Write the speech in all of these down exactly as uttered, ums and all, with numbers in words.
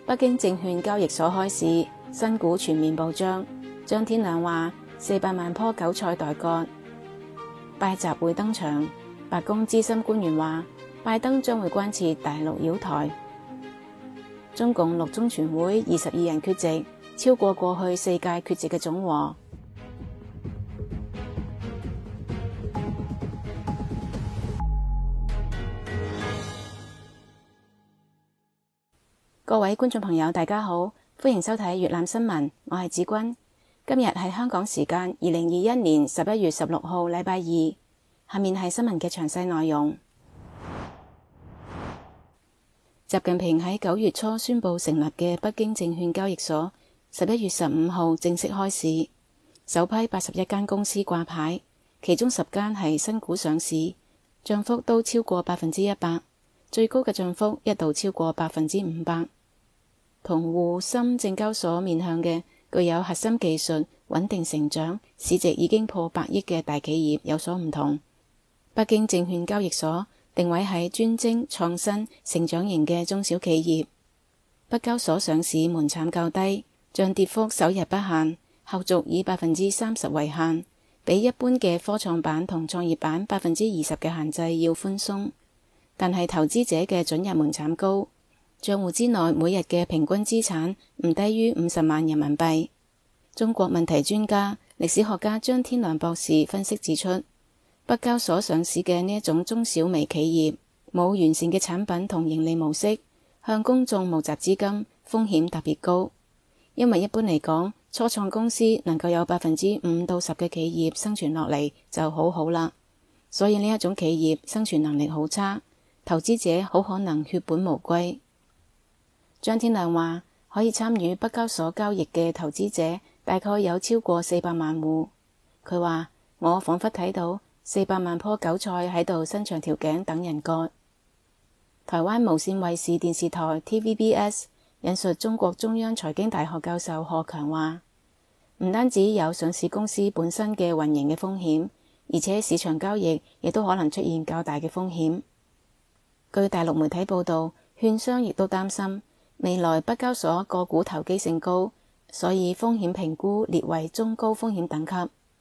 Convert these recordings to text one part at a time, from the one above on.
北京證券交易所開市，新股全面暴漲。張天良話四百萬棵韭菜待割。拜習會登場，白宮資深官員話拜登將會關切大陸擾台。中共六中全會二十二人缺席，超過過去四屆缺席嘅總和。各位觀眾朋友大家好，歡迎收睇粵覽新聞，我係子君。今日係香港時間二零二一年十一月十六號禮拜二，下面係新聞嘅詳細內容。習近平喺九月初宣布成立嘅北京證券交易所，十一月十五號正式開市，首批八十一間公司掛牌，其中十間係新股上市，漲幅都超過百分之一百，最高嘅漲幅一度超過百分之五百。同滬深證交所面向嘅具有核心技術、穩定成長、市值已經破百億嘅大企業有所唔同。北京證券交易所定位喺專精、創新、成長型嘅中小企業。北交所上市門檻較低，漲跌幅首日不限，後續以百分之三十為限，比一般嘅科創板同創業板百分之二十嘅限制要寬鬆。但係投資者嘅准入門檻高，賬戶之內每日嘅平均資產唔低於五十萬人民幣。中國問題專家、歷史學家張天良博士分析指出，北交所上市嘅呢一種中小微企業冇完善嘅產品同盈利模式，向公眾募集資金風險特別高。因為一般嚟講，初創公司能夠有百分之五到十嘅企業生存落嚟就好好啦，所以呢一種企業生存能力好差，投資者好可能血本無歸。張天良話，可以參與北交所交易嘅投資者大概有超過四百萬戶。佢話，我彷彿睇到四百萬棵韭菜喺度伸長條頸等人割。台灣無線衛視電視台 T V B S 引述中國中央財經大學教授賀強話，唔單止有上市公司本身嘅運營嘅風險，而且市場交易亦都可能出現較大嘅風險。據大陸媒體報道，券商亦都擔心未來北交所個股投機性高，所以風險評估列為中高風險等級。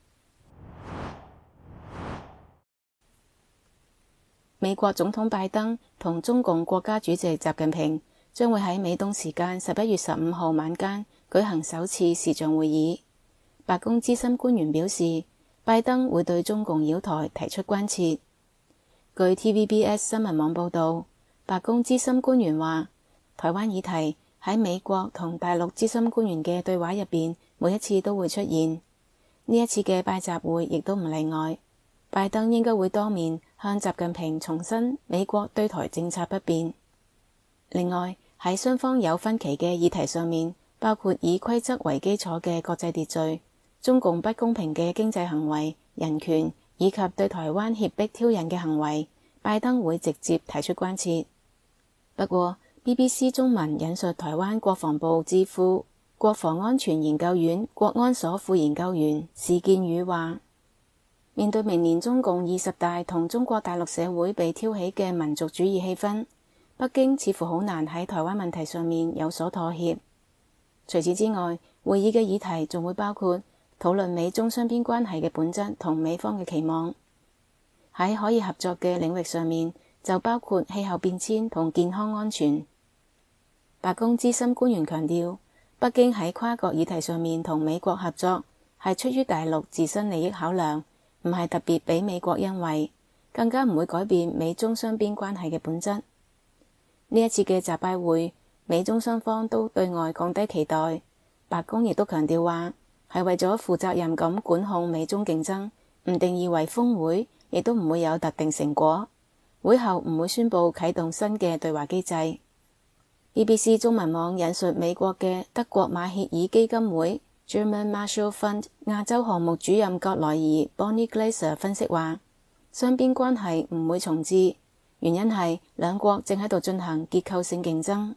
美國總統拜登同中共國家主席習近平將會喺美東時間十一月十五號晚間舉行首次視像會議。白宮資深官員表示，拜登會對中共擾台提出關切。據 T V B S 新聞網報道，白宮資深官員話，台灣議題喺美國同大陸資深官員嘅對話入邊，每一次都會出現。呢一次嘅拜習會亦都唔例外。拜登應該會多面向習近平重申美國對台政策不變。另外，喺雙方有分歧嘅議題上面，包括以規則為基礎嘅國際秩序、中共不公平嘅經濟行為、人權以及對台灣脅迫挑釁嘅行為，拜登會直接提出關切。不過，B B C 中文引述台灣國防部智庫國防安全研究院國安所副研究員史建宇話，面對明年中共二十大同中國大陸社會被挑起嘅民族主義氣氛，北京似乎好難喺台灣問題上面有所妥協。除此之外，會議嘅議題仲會包括討論美中雙邊關係嘅本質同美方嘅期望。喺可以合作嘅領域上面，就包括氣候變遷同健康安全。白宮資深官員強調，北京喺跨國議題上面同美國合作係出於大陸自身利益考量，唔係特別俾美國恩惠，更加唔會改變美中雙邊關係嘅本質。呢一次嘅習拜會，美中雙方都對外降低期待，白宮亦都強調話係為咗負責任咁管控美中競爭，唔定義為峰會，亦都唔會有特定成果。會後唔會宣布啟動新嘅對話機制。B B C 中文網引述美國嘅德國馬歇爾基金會 German Marshall Fund 亞洲項目主任葛萊爾 Bonnie Glaser 分析話，雙邊關係唔會重置，原因係兩國正喺度進行結構性競爭。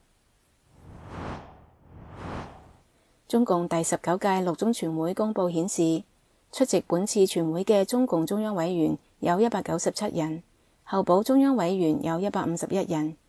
中共第十九屆六中全會公佈顯示，出席本次全會嘅中共中央委員有一百九十七人，候補中央委員有一百五十一人。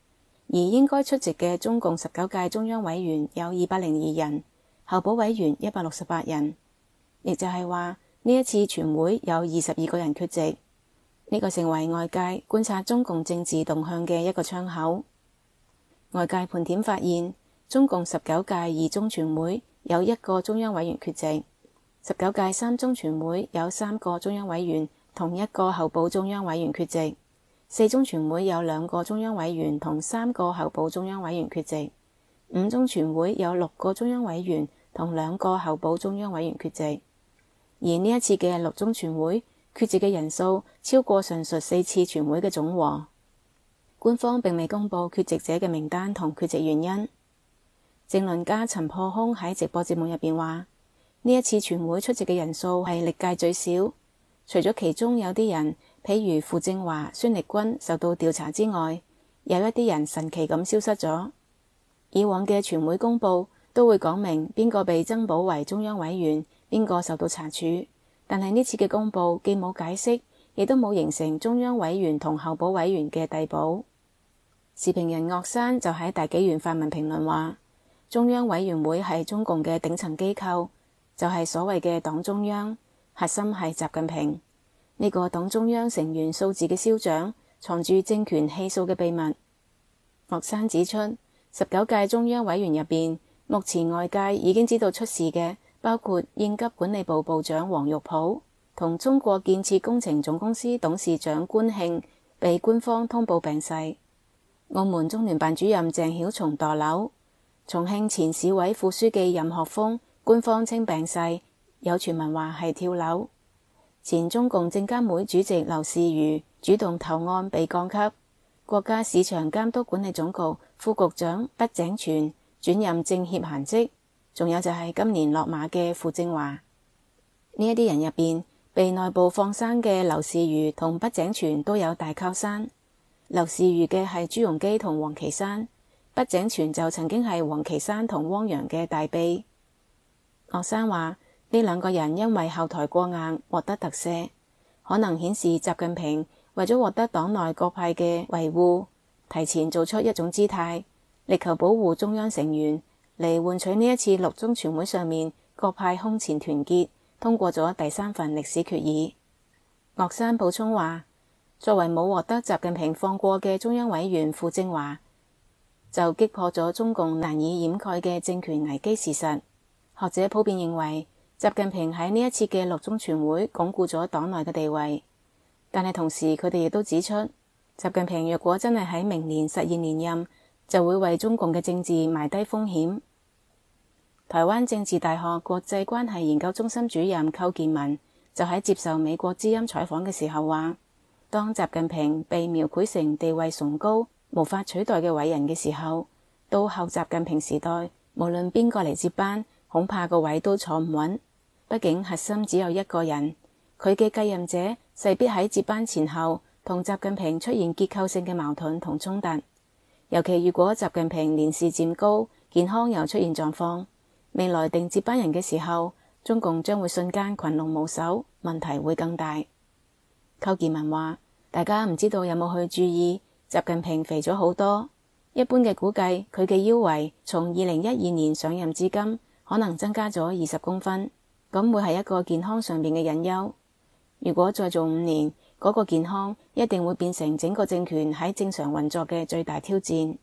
而應該出席嘅中共十九屆中央委員有二百零二人，候補委員一百六十八人，亦就係話呢一次全會有二十二個人缺席。呢個成為外界觀察中共政治動向嘅一個窗口。外界盤點發現，中共十九屆二中全會有一個中央委員缺席，十九屆三中全會有三個中央委員同一個候補中央委員缺席，四中全會有兩個中央委員同三個候補中央委員缺席，五中全會有六個中央委員同兩個候補中央委員缺席。而呢一次嘅六中全會缺席嘅人數超過上述四次全會嘅總和。官方並未公布缺席者嘅名單同缺席原因。政論家陳破空喺直播節目入邊話，呢一次全會出席嘅人數係歷屆最少，除咗其中有啲人，譬如傅政華、孫力軍受到調查之外，有一啲人神奇咁消失咗。以往嘅全會公布都會講明邊個被增補為中央委員，邊個受到查處，但係呢次嘅公布既冇解釋，亦都冇形成中央委員同候補委員嘅遞補。時評人岳山就喺大紀元發文評論話，中央委員會係中共嘅頂層機構，就係所謂嘅黨中央，核心係習近平。呢個黨中央成員數字嘅消長，藏住政權氣數嘅秘密。岳山指出，十九屆中央委員入邊，目前外界已經知道出事嘅，包括應急管理部部長王玉普同中國建設工程總公司董事長官慶被官方通報病逝，澳門中聯辦主任鄭曉松墮樓，重慶前市委副書記任學峰官方稱病逝，有傳聞話係跳樓。前中共證監會主席劉士余主動投案被降級，國家市場監督管理總局副局長畢井泉轉任政協閒職，仲有就係今年落馬嘅傅政華。呢一啲人入邊，被內部放生嘅劉士余同畢井泉都有大靠山。劉士余嘅係朱鎔基同王岐山，畢井泉就曾經係王岐山同汪洋嘅大秘。岳山話呢兩個人因為後台過硬獲得特赦，可能顯示習近平為咗獲得黨內各派嘅維護，提前做出一種姿態，力求保護中央成員，嚟換取呢一次六中全會上面各派空前團結，通過咗第三份歷史決議。岳山補充話，作為冇獲得習近平放過嘅中央委員傅政華，就擊破咗中共難以掩蓋嘅政權危機事實。學者普遍認為，習近平喺呢一次嘅六中全會鞏固咗黨內嘅地位，但係同時佢哋亦都指出，習近平若果真係喺明年實現連任，就會為中共嘅政治埋低風險。台灣政治大學國際關係研究中心主任寇建文就喺接受美國之音採訪嘅時候話，當習近平被描繪成地位崇高、無法取代嘅偉人嘅時候，到後習近平時代，無論邊個嚟接班，恐怕個位都坐唔穩。畢竟核心只有一個人，佢嘅繼任者勢必喺接班前後同習近平出現結構性嘅矛盾同衝突。尤其如果習近平年事漸高，健康又出現狀況，未來定接班人嘅時候，中共將會瞬間群龍無首，問題會更大。寇建文話，大家唔知道有冇去注意，習近平肥咗好多，一般嘅估計，佢嘅腰圍從二零一二年上任至今，可能增加咗二十公分，咁會係一個健康上面嘅隱憂。如果再做五年，嗰個健康一定會變成整個政權喺正常運作嘅最大挑戰。近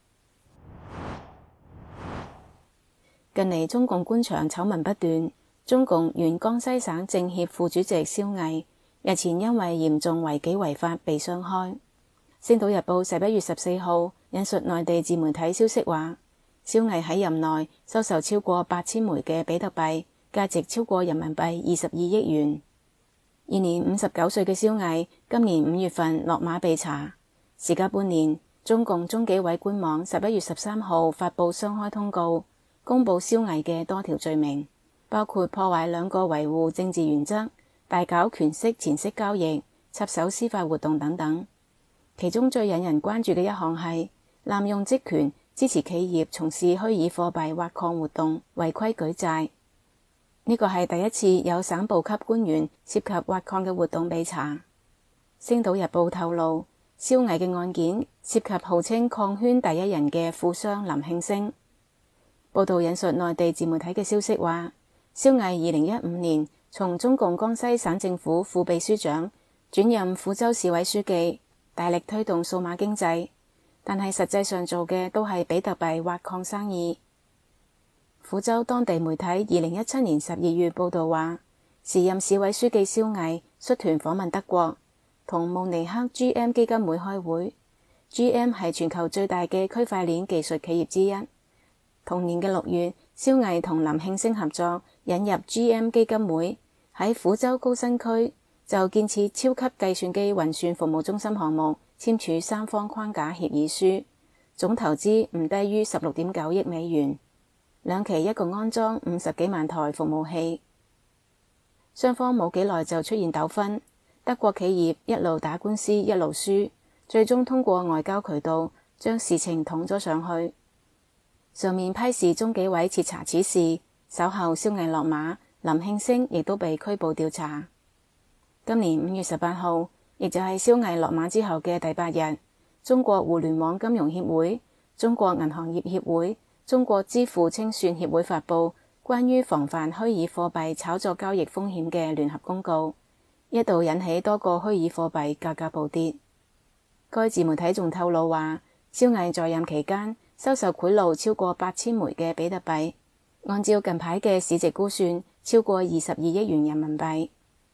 嚟中共官場醜聞不斷，中共原江西省政協副主席蕭毅日前因為嚴重違紀違法被雙開。星島日報十一月十四號引述內地自媒體消息話，蕭毅喺任內收受超過八千枚嘅比特幣，價值超過人民幣二十二億元。現年五十九歲嘅蕭毅今年五月份落馬被查，時隔半年，中共中紀委官網十一月十三號發布雙開通告，公布蕭毅嘅多條罪名，包括破壞兩個維護政治原則、大搞權色錢色交易、插手司法活動等等。其中最引人關注嘅一項係濫用職權支持企業從事虛擬貨幣挖礦活動，違規舉債。呢個係第一次有省部級官員涉及挖礦嘅活動被查。星島日報透露， 肖毅嘅案件涉及號稱礦圈第一人嘅富商林慶星。報道引述內地自媒體嘅消息話，肖毅二零一五年從中共江西省政府副秘書長轉任撫州市委書記，大力推動數碼經濟，但係實際上做嘅都係比特幣挖礦生意。撫州當地媒體二零一七年十二月報道話，時任市委書記肖毅率團訪問德國，同慕尼黑 G M 基金會開會。G M 係全球最大嘅區塊鏈技術企業之一。同年嘅六月，肖毅同林慶星合作引入 G M 基金會，喺撫州高新區就建設超級計算機運算服務中心項目簽署三方框架協議書，總投資唔低於十六點九億美元，兩期一共安裝五十幾萬台服務器。雙方冇幾耐就出現糾紛，德國企業一路打官司一路輸，最終通過外交渠道將事情捅咗上去。上面批示中紀委徹查此事，稍後肖毅落馬，林慶星亦都被拘捕調查。今年五月十八號，亦就係肖毅落馬之後嘅第八日，中國互聯網金融協會、中國銀行業協會、中國支付清算協會發布關於防範虛擬貨幣炒作交易風險嘅聯合公告，一度引起多個虛擬貨幣價格暴跌。該自媒體仲透露話，肖毅在任期間收受賄賂超過八千枚嘅比特幣，按照近排嘅市值估算，超過二十二億元人民幣。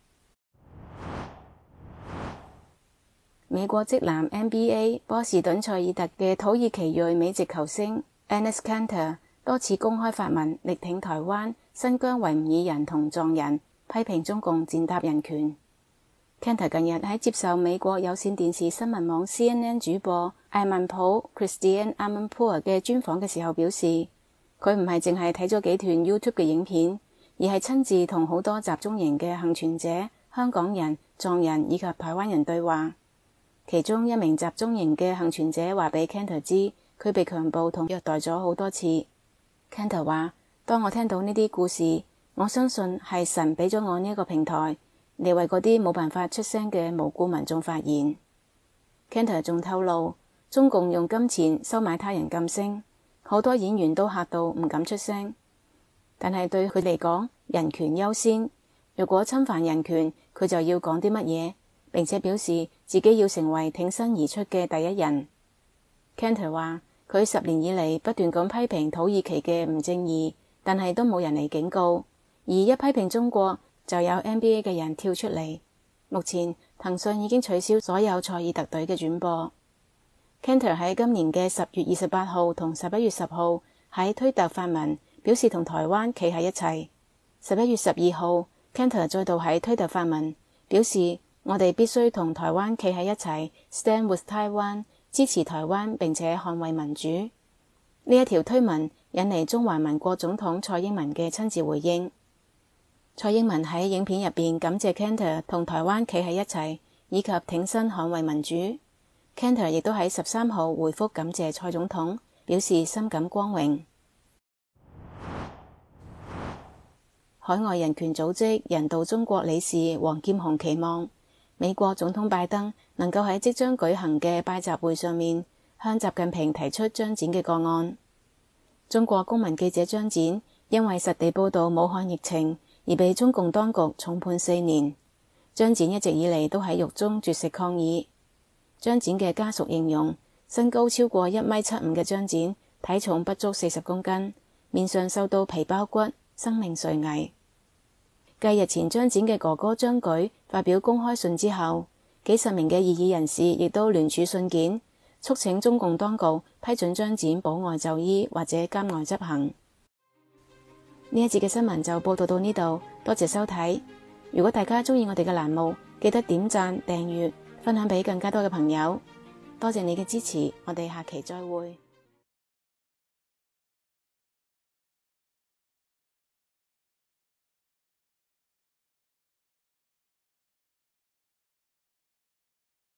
美國職籃 N B A 波士頓塞爾特嘅土耳其裔美籍球星 Enes Kanter 多次公開發文力挺台灣、新疆維吾爾人同藏人，批評中共踐踏人權。Kanter 近日喺接受美國有線電視新聞網 C N N 主播艾曼普 Christiane Amanpour 嘅專訪嘅時候表示，佢唔係淨係睇咗幾段 YouTube 嘅影片，而係親自同好多集中營嘅幸存者、香港人、藏人以及台灣人對話。其中一名集中營嘅幸存者話俾 Kanter 知，佢被強暴同虐待咗好多次。Kanter 話，當我聽到呢啲故事，我相信係神俾咗我呢一個平台，嚟為嗰啲冇辦法出聲嘅無辜民眾發言。Kanter 仲透露，中共用金錢收買他人噤聲，好多演員都嚇到唔敢出聲。但係對佢嚟講，人權優先，如果侵犯人權，佢就要講啲乜嘢，並且表示自己要成為挺身而出嘅第一人。Kanter 話，佢十年以嚟不斷咁批評土耳其嘅唔正義，但係都冇人嚟警告，而一批評中國就有 N B A 嘅人跳出嚟。目前騰訊已經取消所有塞爾特隊嘅轉播。Kanter 喺今年嘅十月二十八號同十一月十號喺推特發文，表示同台灣企喺一齊。十一月十二號 Kanter 再度喺推特發文，表示我哋必須同台灣企喺一齊 ，Stand with Taiwan， 支持台灣並且捍衛民主。呢一條推文引嚟中華民國總統蔡英文嘅親自回應。蔡英文喺影片入邊感謝 Kanter 同台灣企喺一齊，以及挺身捍衛民主。Kanter 亦都喺十三號回覆感謝蔡總統，表示深感光榮。海外人權組織人道中國理事黃劍虹期望美國總統拜登能夠喺即將舉行嘅拜習會上面向習近平提出張展嘅個案。中國公民記者張展因為實地報導武漢疫情而被中共當局重判四年。張展一直以嚟都喺獄中絕食抗議。張展嘅家屬形容，身高超過一米七五嘅張展體重不足四十公斤，面上瘦到皮包骨，生命垂危。繼日前張展嘅哥哥張舉發表公開信之後，幾十名嘅異議人士亦都聯署信件，促請中共當局批准張展保外就醫或者監外執行。呢一節嘅新聞就報道到呢度，多謝收睇。如果大家鍾意我哋嘅欄目，記得點讚、訂閱、分享俾更加多嘅朋友。多謝你嘅支持，我哋下期再會。